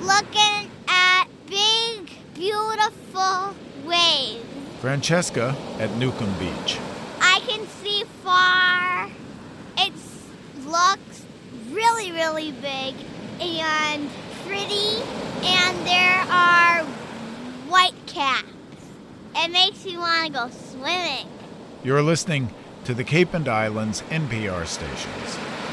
looking at big, beautiful waves. Francesca at Newcomb Beach. I can see far. It looks really, really big and pretty, and there are white caps. It makes me want to go swimming. You're listening to the Cape and Islands NPR stations.